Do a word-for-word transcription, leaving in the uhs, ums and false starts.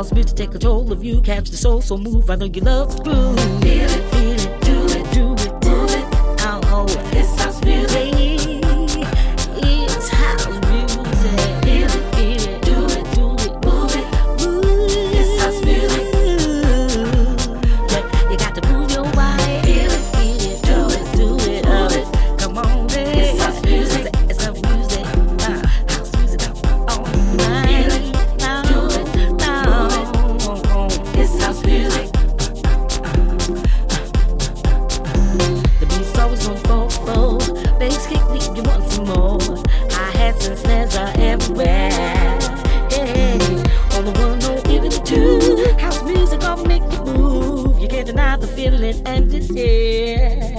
house music take control of you, catch the soul, so move. I know you love the groove. Feel it, Feel it, do it, do it, move it. oh, oh. It's house music. It's house music. Feel it, Feel it, do it, do it, move it. Ooh. It's house music. Yeah, you got to move your body. Feel it, Feel it, do it, do it, move oh. it. Come on, baby. It's house music. It's house music. Uh, house music all night. Feel it, do it, now. It's house music. The beat's always on four four. Bass kick me, you want some more. Hi-hats and snares are everywhere. Hey, on the one, no, even the two. House music gonna make you move. You can't deny the feeling and it's here.